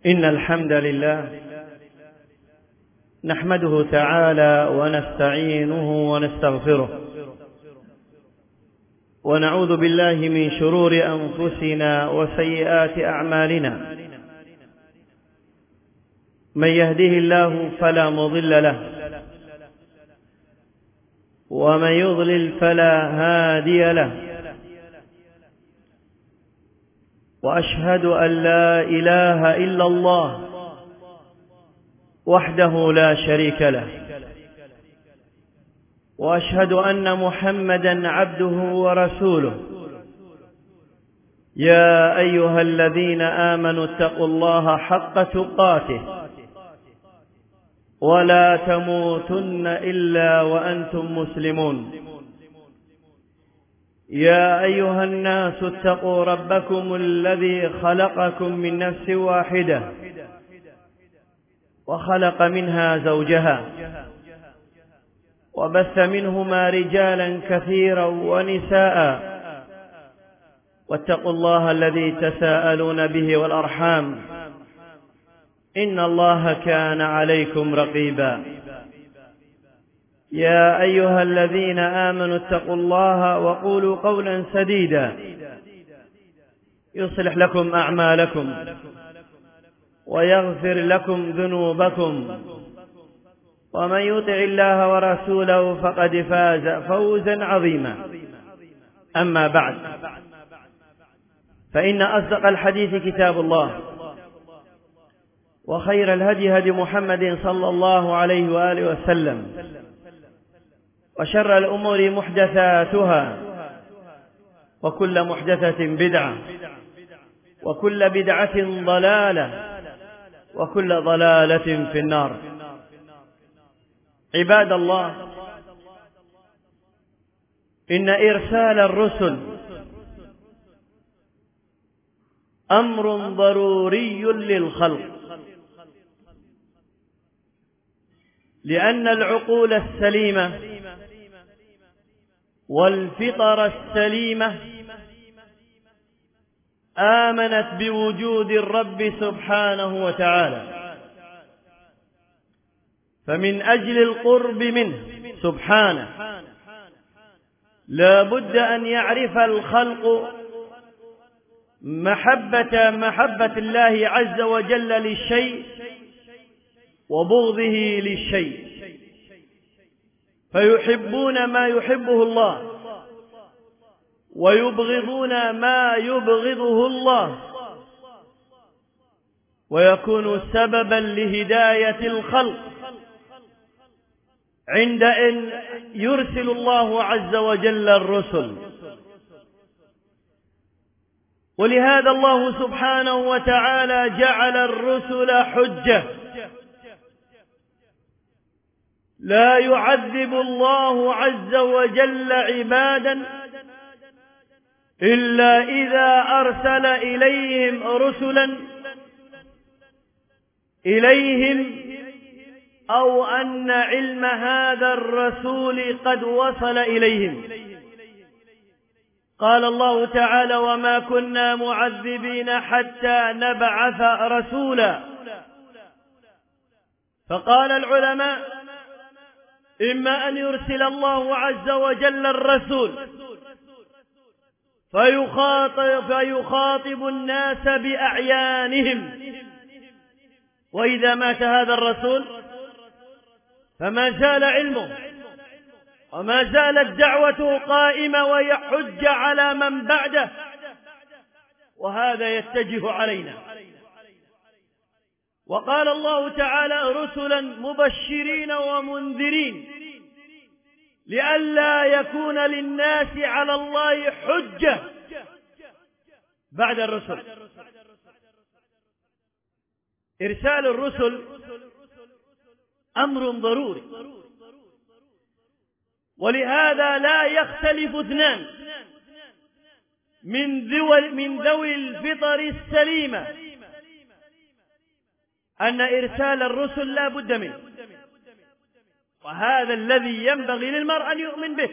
إن الحمد لله نحمده تعالى ونستعينه ونستغفره ونعوذ بالله من شرور أنفسنا وسيئات أعمالنا. من يهده الله فلا مضل له ومن يضلل فلا هادي له، وأشهد أن لا إله إلا الله وحده لا شريك له، وأشهد أن محمدا عبده ورسوله. يا أيها الذين آمنوا اتقوا الله حق تقاته ولا تموتن إلا وأنتم مسلمون. يا أيها الناس اتقوا ربكم الذي خلقكم من نفس واحدة وخلق منها زوجها وبث منهما رجالا كثيرا ونساء، واتقوا الله الذي تساءلون به والأرحام إن الله كان عليكم رقيبا. يا أيها الذين آمنوا اتقوا الله وقولوا قولا سديدا يصلح لكم أعمالكم ويغفر لكم ذنوبكم، ومن يطع الله ورسوله فقد فاز فوزا عظيما. أما بعد، فإن أصدق الحديث كتاب الله، وخير الهدي هدي محمد صلى الله عليه وآله وسلم، وشر الأمور محدثاتها، وكل محدثة بدعة، وكل بدعة ضلالة، وكل ضلالة في النار. عباد الله، إن إرسال الرسل أمر ضروري للخلق، لأن العقول السليمة والفطر السليمة آمنت بوجود الرب سبحانه وتعالى، فمن أجل القرب منه سبحانه لا بد أن يعرف الخلق محبة الله عز وجل للشيء وبغضه للشيء، فيحبون ما يحبه الله ويبغضون ما يبغضه الله، ويكون سببا لهداية الخلق عند أن يرسل الله عز وجل الرسل. ولهذا الله سبحانه وتعالى جعل الرسل حجة، لا يعذب الله عز وجل عبادا إلا إذا أرسل إليهم رسلا إليهم، أو أن علم هذا الرسول قد وصل إليهم. قال الله تعالى: وما كنا معذبين حتى نبعث رسولا. فقال العلماء: إما أن يرسل الله عز وجل الرسول فيخاطب الناس بأعيانهم، وإذا مات هذا الرسول فما زال علمه وما زالت دعوته قائمة ويحج على من بعده، وهذا يتجه علينا. وقال الله تعالى: رسلا مبشرين ومنذرين لئلا يكون للناس على الله حجة بعد الرسل. إرسال الرسل أمر ضروري، ولهذا لا يختلف اثنان من ذوي الفطر السليمة أن إرسال الرسل لا بد منه، وهذا الذي ينبغي للمرء أن يؤمن به.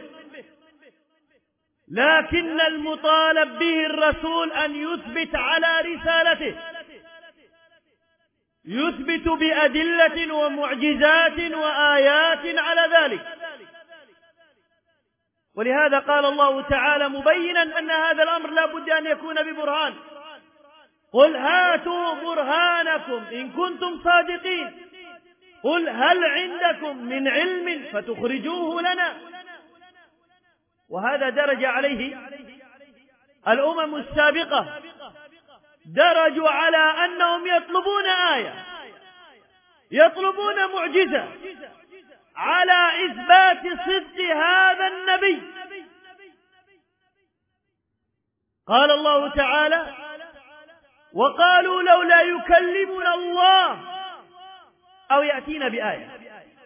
لكن المطالب به الرسول أن يثبت على رسالته، يثبت بأدلة ومعجزات وآيات على ذلك. ولهذا قال الله تعالى مبينا أن هذا الأمر لا بد أن يكون ببرهان: قل هاتوا برهانكم إن كنتم صادقين، قل هل عندكم من علم فتخرجوه لنا. وهذا درج عليه الأمم السابقة، درجوا على أنهم يطلبون آية، يطلبون معجزة على إثبات صدق هذا النبي. قال الله تعالى: وقالوا لولا يكلمنا الله أو يأتينا بآية.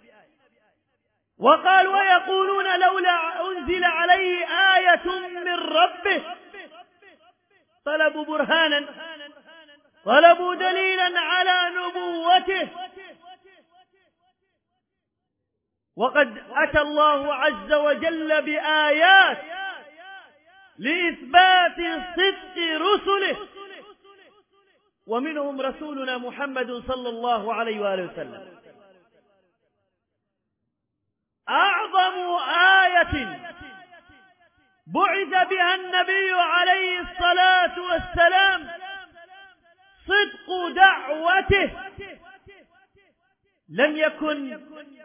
وقالوا ويقولون لولا أنزل عليه آية من ربه. طلبوا برهانا، طلبوا دليلا على نبوته. وقد أتى الله عز وجل بآيات لإثبات صدق رسله، ومنهم رسولنا محمد صلى الله عليه وآله وسلم. أعظم آية بعث بها النبي عليه الصلاة والسلام صدق دعوته، لم يكن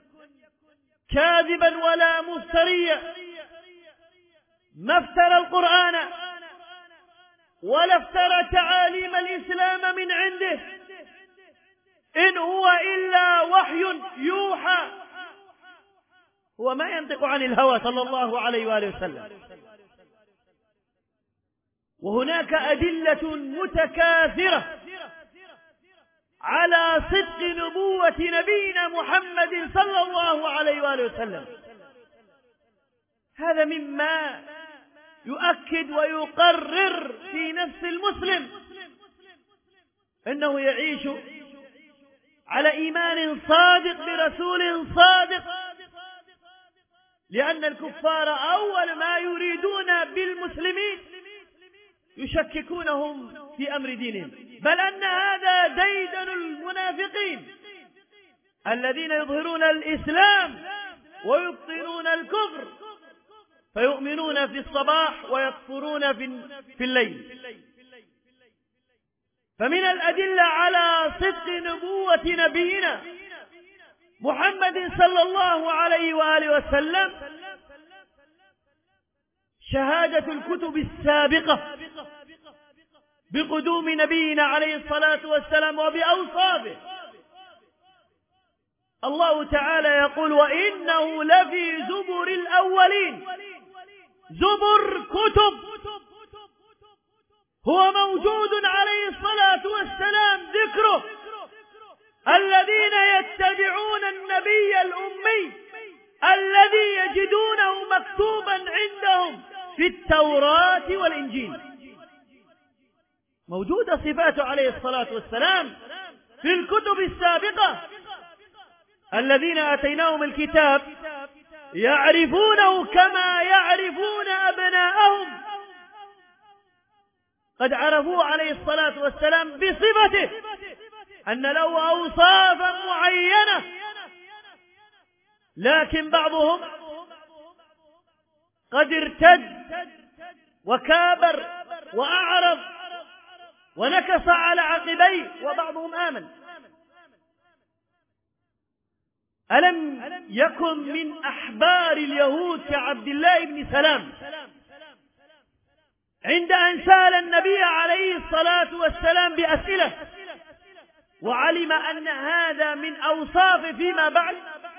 كاذبا ولا مفتريا، ما افترى القرآن ولا افترى تعاليم الإسلام من عنده، إن هو إلا وحي يوحى. هو ما ينطق عن الهوى صلى الله عليه وآله وسلم. وهناك أدلة متكاثرة على صدق نبوة نبينا محمد صلى الله عليه وآله وسلم. هذا مما يؤكد ويقرر في نفس المسلم أنه يعيش على إيمان صادق برسول صادق، لأن الكفار أول ما يريدون بالمسلمين يشككونهم في أمر دينهم، بل أن هذا ديدن المنافقين الذين يظهرون الإسلام ويبطنون الكفر، فيؤمنون في الصباح ويكفرون في الليل. فمن الأدلة على صدق نبوة نبينا محمد صلى الله عليه وآله وسلم شهادة الكتب السابقة بقدوم نبينا عليه الصلاة والسلام وبأوصافه. الله تعالى يقول: وإنه لفي زبر الأولين. زبر كتب، هو موجود عليه الصلاة والسلام ذكره: الذين يتبعون النبي الأمي الذي يجدونه مكتوبا عندهم في التوراة والإنجيل. موجودة صفاته عليه الصلاة والسلام في الكتب السابقة. الذين آتيناهم الكتاب يعرفونه كما يعرفون أبناءهم. قد عرفوه عليه الصلاة والسلام بصفته أن له أوصافا معينة، لكن بعضهم قد ارتد وكابر وأعرض ونكص على عقبيه، وبعضهم آمن. ألم يكن من أحبار اليهود كعبد الله بن سلام عند أن سأل النبي عليه الصلاة والسلام بأسئلة وعلم أن هذا من أوصاف فيما بعد؟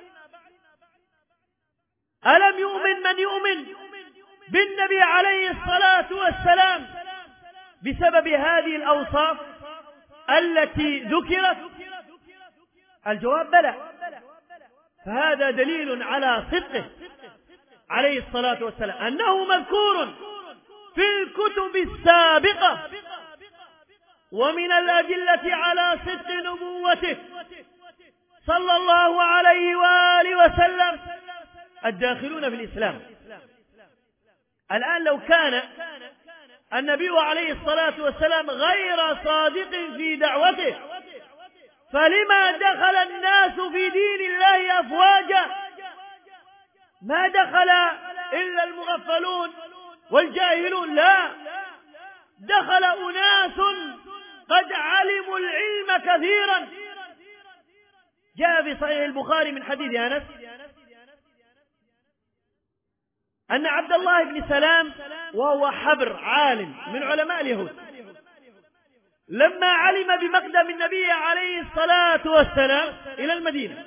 ألم يؤمن من يؤمن بالنبي عليه الصلاة والسلام بسبب هذه الأوصاف التي ذكرت؟ الجواب بلى. فهذا دليل على صدقه عليه الصلاة والسلام، أنه مذكور في الكتب السابقة. ومن الأدلة على صدق نبوته صلى الله عليه وآله وسلم الداخلون في الإسلام. الآن لو كان النبي عليه الصلاة والسلام غير صادق في دعوته فلما دخل الناس في دين الله أفواجا؟ ما دخل إلا المغفلون والجاهلون، لا، دخل أناس قد علموا العلم كثيرا. جاء في صحيح البخاري من حديث أنس أن عبد الله بن سلام وهو حبر عالم من علماء اليهود، لما علم بمقدم النبي عليه الصلاة والسلام إلى المدينة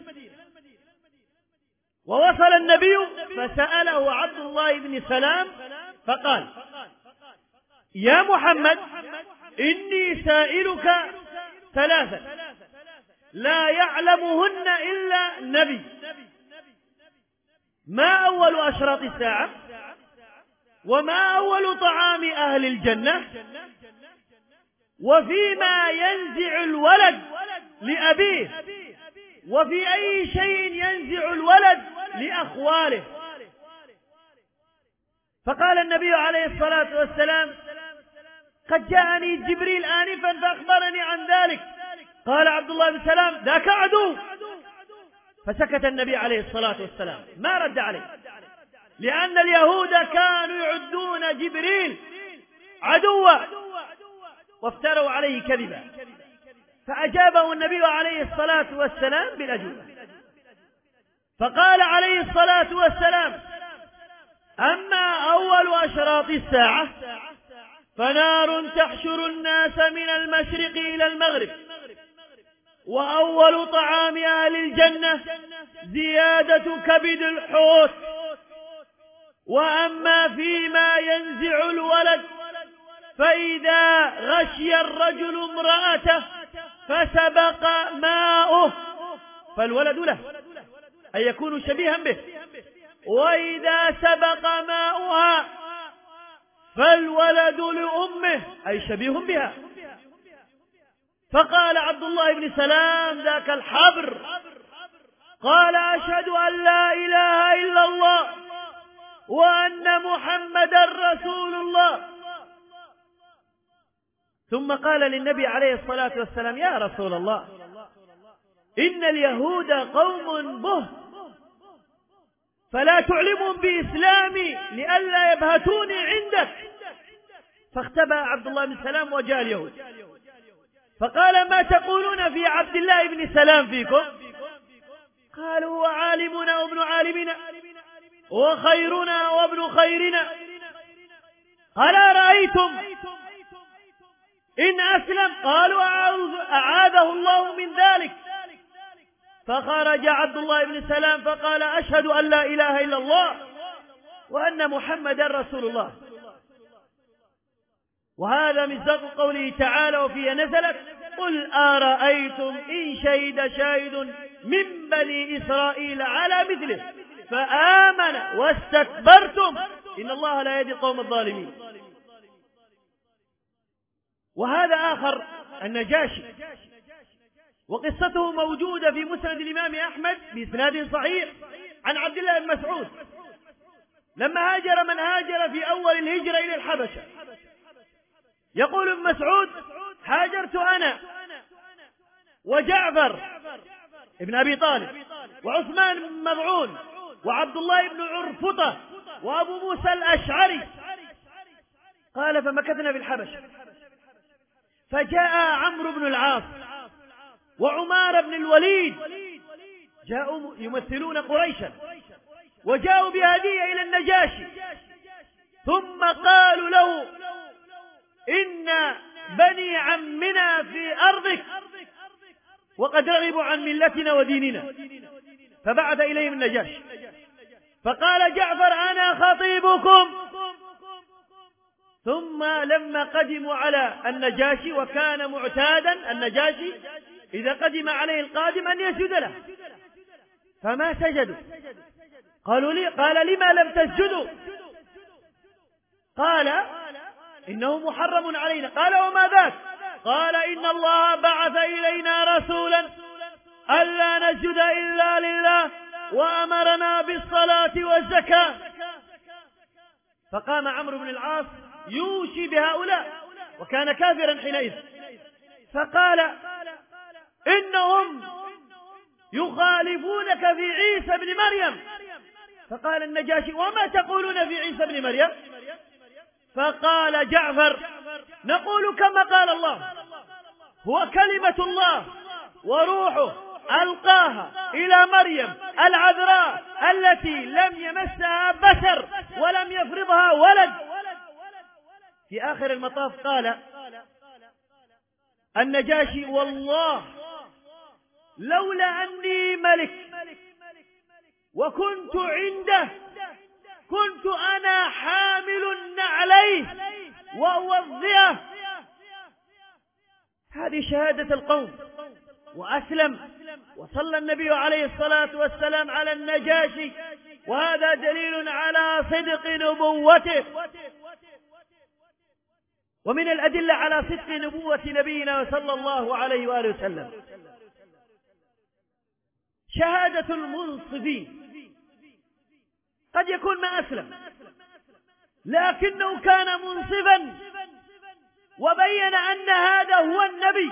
ووصل النبي فسأله عبد الله بن سلام فقال: يا محمد، إني سائلك ثلاثة لا يعلمهن إلا نبي، ما أول أشراط الساعة؟ وما أول طعام أهل الجنة؟ وفيما ينزع الولد لأبيه؟ وفي أي شيء ينزع الولد لأخواله؟ فقال النبي عليه الصلاة والسلام: قد جاءني جبريل آنفا فأخبرني عن ذلك. قال عبد الله بن سلام: ذاك عدو. فسكت النبي عليه الصلاة والسلام ما رد عليه، لأن اليهود كانوا يعدون جبريل عدوا وافتروا عليه كذبا. فأجابه النبي عليه الصلاة والسلام بالأجوبة، فقال عليه الصلاة والسلام: أما أول أشراط الساعة فنار تحشر الناس من المشرق إلى المغرب، وأول طعام أهل الجنة زيادة كبد الحوت، وأما فيما ينزع الولد فإذا غشي الرجل امرأته فسبق ماؤه فالولد له، أي يكون شبيها به، وإذا سبق ماؤها فالولد لأمه، أي شبيه بها. فقال عبد الله بن سلام ذاك الحبر، قال: أشهد أن لا إله إلا الله وأن محمدا رسول الله. ثم قال للنبي عليه الصلاة والسلام: يا رسول الله، إن اليهود قوم به، فلا تعلمهم بإسلامي لئلا يبهتوني عندك. فاختبأ عبد الله بن سلام وجاء اليهود فقال: ما تقولون في عبد الله بن سلام فيكم؟ قالوا: هو عالمنا وابن عالمنا وخيرنا وابن خيرنا. قال: أرأيتم إن أسلم؟ قالوا: أعاذه الله من ذلك. فخرج عبد الله بن سلام فقال: أشهد أن لا إله إلا الله وأن محمدا رسول الله. وهذا مصداق قوله تعالى وفيها نزلت: قل أرأيتم إن شهد شاهد من بني إسرائيل على مثله فآمن واستكبرتم إن الله لا يهدي القوم الظالمين. وهذا آخر النجاشي، وقصته موجودة في مسند الإمام أحمد بإسناد صحيح عن عبد الله بن مسعود لما هاجر من هاجر في أول الهجرة إلى الحبشة. يقول ابن مسعود: هاجرت أنا وجعفر ابن أبي طالب وعثمان بن مظعون وعبد الله بن عرفطة وأبو موسى الأشعري. قال: فمكثنا في الحبشة، فجاء عمرو بن العاص وعمار بن الوليد، جاءوا يمثلون قريشا، وجاءوا بهدية إلى النجاشي، ثم قالوا له: إن بني عمنا في أرضك وقد رغبوا عن ملتنا وديننا. فبعث إليهم النجاشي فقال جعفر: أنا خطيبكم. ثم لما قدموا على النجاشي، وكان معتادا النجاشي إذا قدم عليه القادم أن يسجد له، فما سجدوا. قال: لما لم تسجدوا؟ قال: إنه محرم علينا. قال: وما ذاك؟ قال: إن الله بعث إلينا رسولا ألا نسجد إلا لله وأمرنا بالصلاة والزكاة. فقام عمرو بن العاص يوشي بهؤلاء، وكان كافرا حينئذ، فقال: إنهم يخالفونك في عيسى بن مريم. فقال النجاشي: وما تقولون في عيسى بن مريم؟ فقال جعفر: نقول كما قال الله: هو كلمة الله وروحه ألقاها إلى مريم العذراء التي لم يمسها بشر ولم يفرضها ولد. في آخر المطاف قال النجاشي: والله لولا أني ملك وكنت عنده كنت أنا حامل عليه وأوضعه. هذه شهادة القوم. وأسلم وصلى النبي عليه الصلاة والسلام على النجاشي، وهذا دليل على صدق نبوته. ومن الأدلة على صدق نبوة نبينا صلى الله عليه وآله وسلم شهادة المنصفين. قد يكون ما أسلم لكنه كان منصفا وبين أن هذا هو النبي،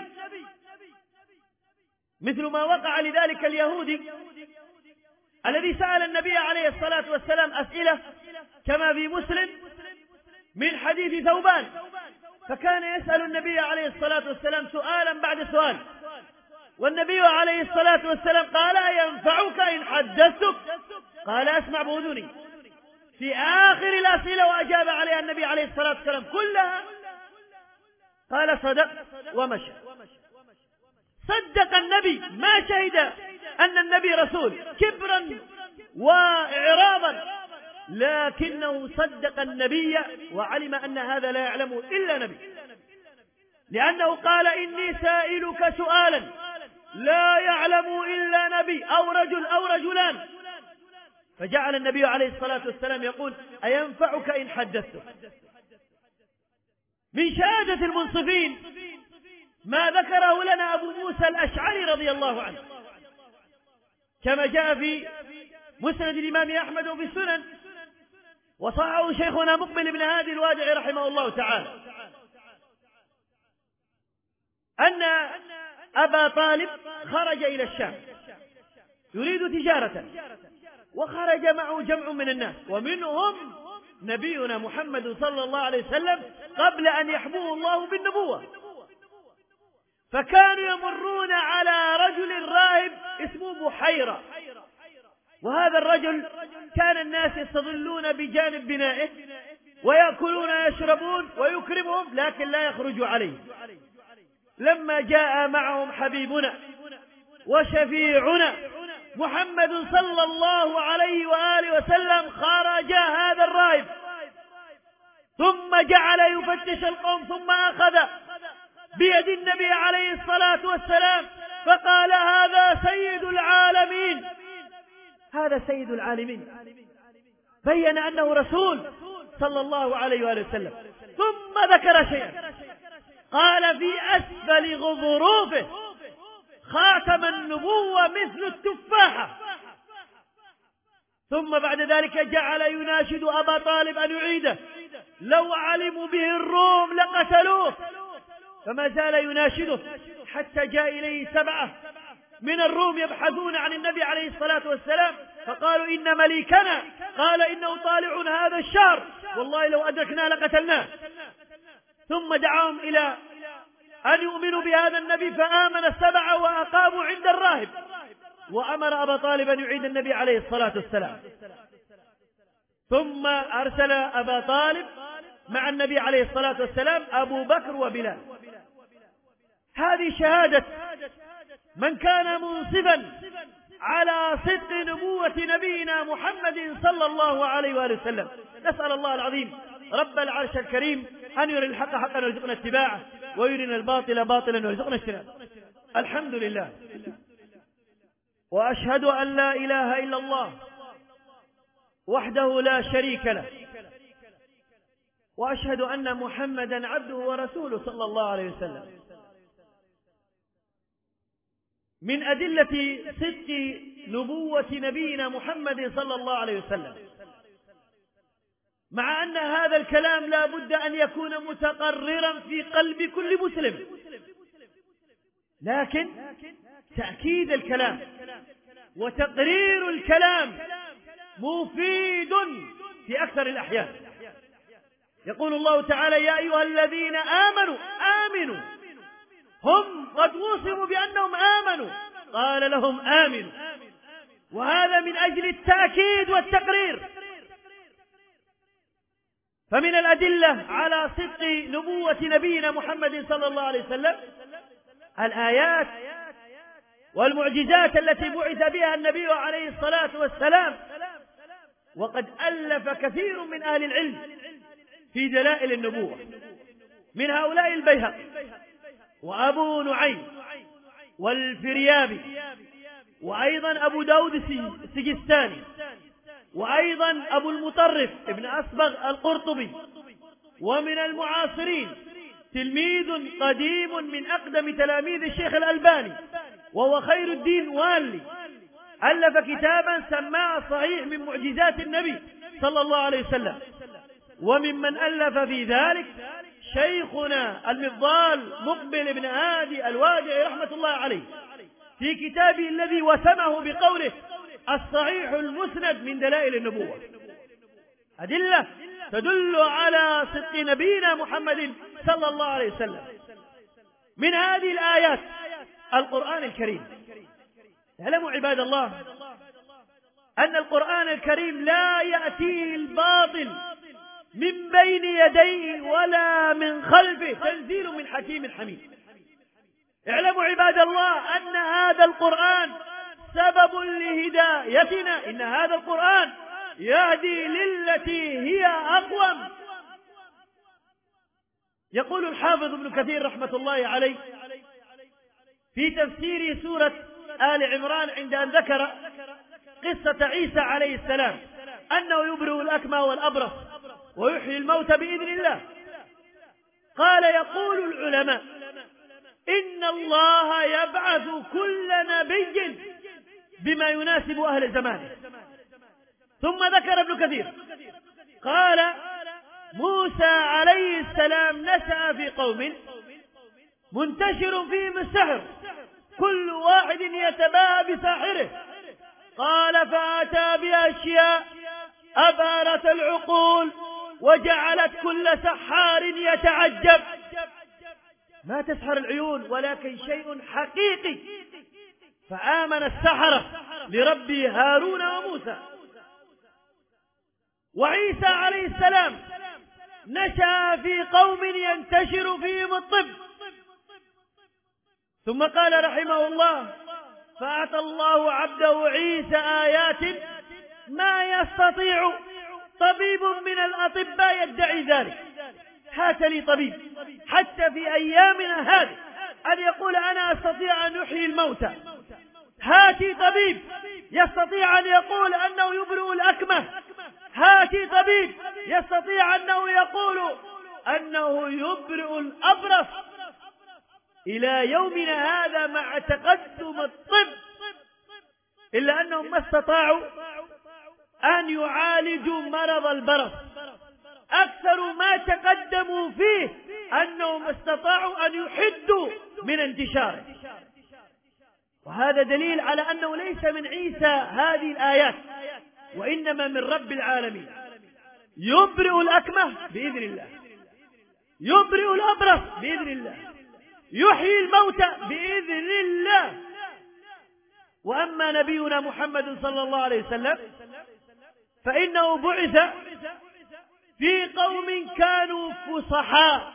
مثل ما وقع لذلك اليهودي الذي سأل النبي عليه الصلاة والسلام أسئلة كما في مسلم من حديث ثوبان، فكان يسأل النبي عليه الصلاة والسلام سؤالا بعد سؤال، والنبي عليه الصلاة والسلام قال: ينفعك إن حدثتك؟ قال: أسمع بأذني. في آخر الأسئلة وأجاب عليها النبي عليه الصلاة والسلام كلها قال: صدق ومشى. صدق النبي، ما شهد أن النبي رسول كبرا وإعراضا، لكنه صدق النبي وعلم أن هذا لا يعلمه إلا نبي، لأنه قال: إني سائلك سؤالا لا يعلم إلا نبي أو رجل أو رجلان. فجعل النبي عليه الصلاة والسلام يقول: أينفعك إن حدثتك؟ من شهادة المنصفين ما ذكره لنا أبو موسى الأشعري رضي الله عنه، كما جاء في مسند الإمام أحمد وفي السنن، وصححه شيخنا مقبل بن هادي الوادعي رحمه الله تعالى، أن أبا طالب خرج إلى الشام يريد تجارة، وخرج معه جمع من الناس، ومنهم نبينا محمد صلى الله عليه وسلم قبل أن يحبوه الله بالنبوة. فكانوا يمرون على رجل راهب اسمه بحيرة، وهذا الرجل كان الناس يستظلون بجانب بنائه ويأكلون ويشربون ويكرمهم، لكن لا يخرجوا عليه. لما جاء معهم حبيبنا وشفيعنا محمد صلى الله عليه وآله وسلم خرج هذا الراهب، ثم جعل يفتش القوم، ثم أخذ بيد النبي عليه الصلاة والسلام فقال: هذا سيد العالمين، هذا سيد العالمين. بين أنه رسول صلى الله عليه وآله وسلم. ثم ذكر شيئا، قال: في أسفل غضروفه خاتم النبوة مثل التفاحة. ثم بعد ذلك جعل يناشد أبا طالب أن يعيده، لو علموا به الروم لقتلوه. فما زال يناشده حتى جاء إليه 7 من الروم يبحثون عن النبي عليه الصلاة والسلام، فقالوا: إن مليكنا قال إنه طالع هذا الشهر، والله لو أدركنا لقتلناه. ثم دعاهم إلى أن يؤمنوا بهذا النبي، فآمن 7 وأقاموا عند الراهب، وأمر أبا طالب أن يعيد النبي عليه الصلاة والسلام. ثم أرسل أبا طالب مع النبي عليه الصلاة والسلام أبو بكر وبلال. هذه شهادة من كان منصفا على صدق نبوة نبينا محمد صلى الله عليه وآله وسلم. نسأل الله العظيم رب العرش الكريم أن يري الحق حقا ويرزقنا اتباعه، ويرنا الباطل باطلا ويرزقنا اجتنابه. الحمد لله، وأشهد أن لا إله إلا الله وحده لا شريك له، وأشهد أن محمدا عبده ورسوله صلى الله عليه وسلم. من أدلة صدق نبوة نبينا محمد صلى الله عليه وسلم، مع أن هذا الكلام لا بد أن يكون متقررا في قلب كل مسلم، لكن تأكيد الكلام وتقرير الكلام مفيد في أكثر الأحيان. يقول الله تعالى: يا أيها الذين آمنوا هم قد وصفوا بأنهم آمنوا قال لهم آمنوا، وهذا من أجل التأكيد والتقرير. فمن الأدلة على صدق نبوة نبينا محمد صلى الله عليه وسلم الآيات والمعجزات التي بعث بها النبي عليه الصلاة والسلام، وقد ألف كثير من أهل العلم في دلائل النبوة، من هؤلاء البيهقي وأبو نعيم والفريابي، وأيضا أبو داود السجستاني، وأيضا أبو المطرف ابن أصبغ القرطبي. ومن المعاصرين تلميذ قديم من أقدم تلاميذ الشيخ الألباني، وهو خير الدين والي، ألف كتابا سماه صحيح من معجزات النبي صلى الله عليه وسلم. وممن ألف في ذلك شيخنا المفضال مقبل بن هادي الوادعي رحمة الله عليه في كتابه الذي وسمه بقوله: الصحيح المسند من دلائل النبوة. أدلة تدل على صدق نبينا محمد صلى الله عليه وسلم. من هذه الآيات القرآن الكريم. اعلموا عباد الله أن القرآن الكريم لا يأتيه الباطل من بين يديه ولا من خلفه، تنزيل من حكيم حميد. اعلموا عباد الله أن هذا القرآن سبب لهدايتنا، إن هذا القرآن يهدي للتي هي أقوم. يقول الحافظ ابن كثير رحمة الله عليه في تفسير سورة آل عمران عند أن ذكر قصة عيسى عليه السلام أنه يبرئ الأكمى والأبرص ويحيي الموتى بإذن الله، قال: يقول العلماء إن الله يبعث كل نبي بما يناسب أهل زمانه. ثم ذكر ابن كثير قال: موسى عليه السلام نشأ في قوم منتشر فيهم السحر، كل واحد يتباهى بساحره، قال: فأتى بأشياء أبهرت العقول وجعلت كل سحار يتعجب، ما تسحر العيون ولكن شيء حقيقي. فآمن السحرة لرب هارون وموسى. وعيسى عليه السلام نشأ في قوم ينتشر فيهم الطب، ثم قال رحمه الله: فأعطى الله عبده عيسى آيات ما يستطيع طبيب من الأطباء يدعي ذلك. هات لي طبيب حتى في أيامنا هذه أن يقول: أنا أستطيع أن أحيي الموتى. هاتي طبيب يستطيع أن يقول أنه يبرئ الأكمه. هاتي طبيب يستطيع أنه يقول أنه يبرئ الأبرص. إلى يومنا هذا مع تقدم الطب إلا أنهم ما استطاعوا أن يعالجوا مرض البرص. أكثر ما تقدموا فيه أنهم استطاعوا أن يحدوا من انتشاره. وهذا دليل على أنه ليس من عيسى هذه الآيات، وإنما من رب العالمين. يبرئ الأكمه بإذن الله، يبرئ الأبرص بإذن الله، يحيي الموتى بإذن الله. وأما نبينا محمد صلى الله عليه وسلم فإنه بعث في قوم كانوا فصحاء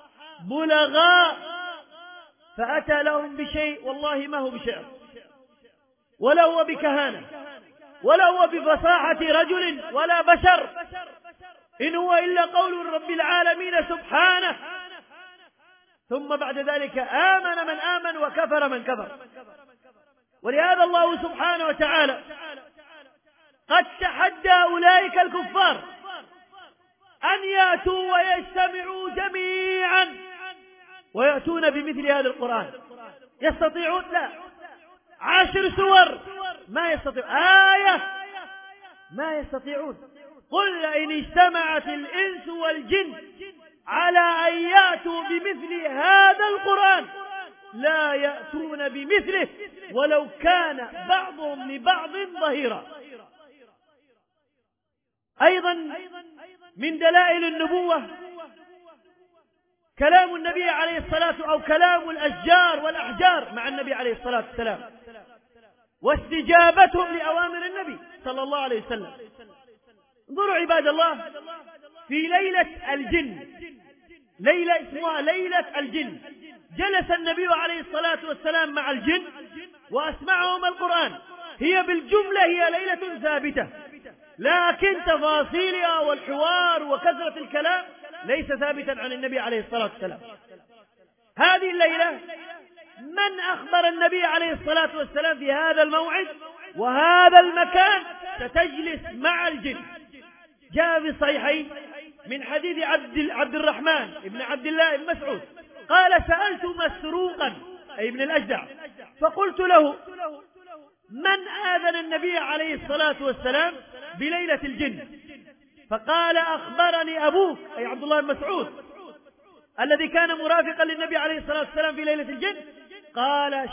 بلغاء، فأتى لهم بشيء والله ما هو بشعر ولا هو بكهانة ولا هو بفصاحة رجل ولا بشر، إن هو إلا قول رب العالمين سبحانه. ثم بعد ذلك آمن من آمن وكفر من كفر. ولهذا الله سبحانه وتعالى قد تحدى أولئك الكفار أن يأتوا ويجتمعوا جميعا ويأتون بمثل هذا القرآن. يستطيعون؟ لا. 10 سور ما يستطيعون، آية ما يستطيعون. قل لئن اجتمعت الإنس والجن على أن يأتوا بمثل هذا القرآن لا يأتون بمثله ولو كان بعضهم لبعض ظهيرا. أيضا من دلائل النبوة كلام النبي عليه الصلاة أو كلام الأشجار والأحجار مع النبي عليه الصلاة والسلام، واستجابتهم لأوامر النبي صلى الله عليه وسلم. انظروا عباد الله، في ليلة الجن، ليلة اسمها ليلة الجن، جلس النبي عليه الصلاة والسلام مع الجن وأسمعهم القرآن. هي بالجملة هي ليلة ثابتة، لكن تفاصيلها والحوار وكثرة الكلام ليس ثابتا عن النبي عليه الصلاة والسلام. هذه الليلة من أخبر النبي عليه الصلاة والسلام في هذا الموعد وهذا المكان ستجلس مع الجن؟ جاء في الصحيحين من حديث عبد الرحمن بن عبد الله بن مسعود قال: سألت مسروقا أي ابن الأجدع فقلت له: من آذن النبي عليه الصلاة والسلام بليلة الجن؟ فقال: أخبرني أبوك أي عبد الله بن مسعود الذي كان مرافقا للنبي عليه الصلاة والسلام في ليلة الجن. قال: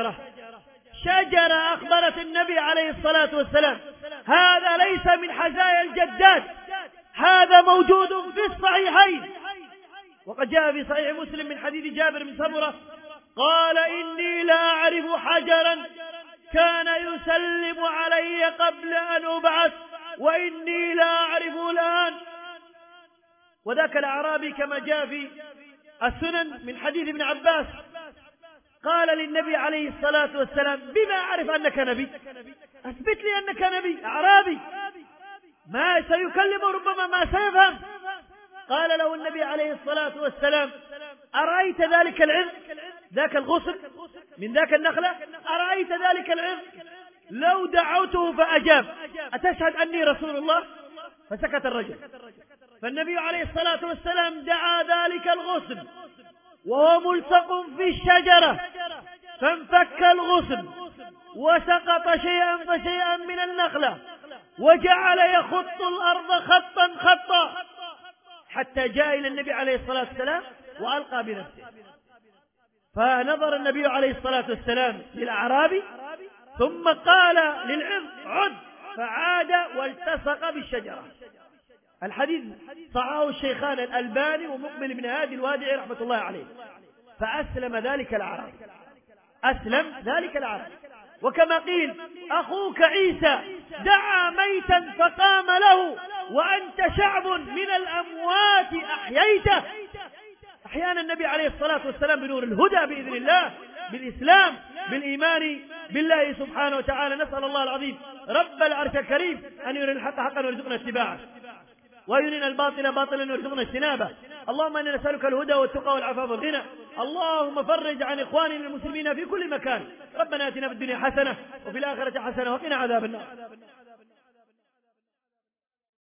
شجرة أخبرت النبي عليه الصلاة والسلام. هذا ليس من حزايا الجدات، هذا موجود في الصحيحين. وقد جاء في صحيح مسلم من حديث جابر بن سمرة قال: إني لا أعرف حجرا كان يسلم علي قبل أن أبعث وإني لا أعرفه الآن. وذاك الأعرابي كما جاء في السنن من حديث ابن عباس قال للنبي عليه الصلاة والسلام: بما أعرف أنك نبي؟ أثبت لي أنك نبي. أعرابي ما سيكلم ربما ما سيفهم. قال له النبي عليه الصلاة والسلام: أرأيت ذلك العرق، ذاك الغصن من ذاك النخلة، أرأيت ذلك العرق لو دعوته فأجاب أتشهد أني رسول الله؟ فسكت الرجل. فالنبي عليه الصلاة والسلام دعا ذلك الغصن وهو ملصق في الشجرة، فانفك الغصن وسقط شيئا فشيئا من النخلة وجعل يخط الأرض خطا خطا حتى جاء إلى النبي عليه الصلاة والسلام وألقى بنفسه. فنظر النبي عليه الصلاة والسلام للأعرابي ثم قال للعرق: عد، فعاد والتصق بالشجرة. الحديث صححه الشيخان الألباني ومقبل بن هادي الوادعي رحمة الله عليه. فأسلم ذلك الأعرابي، أسلم ذلك الأعرابي. وكما قيل: أخوك عيسى دعا ميتا فقام له وأنت شعب من الأموات أحييته. أحيانا النبي عليه الصلاة والسلام بنور الهدى بإذن الله، بالإسلام، بالإيمان بالله سبحانه وتعالى. نسأل الله العظيم رب العرش الكريم أن يري الحق حقا ويرزقنا اتباعه ويرنا الباطل باطلا ويرزقنا اجتنابه. اللهم إنا نسألك الهدى والتقى والعفاف والغنى. اللهم فرج عن إخواننا المسلمين في كل مكان. ربنا آتنا في الدنيا حسنة وفي الآخرة حسنة وقنا عذاب النار.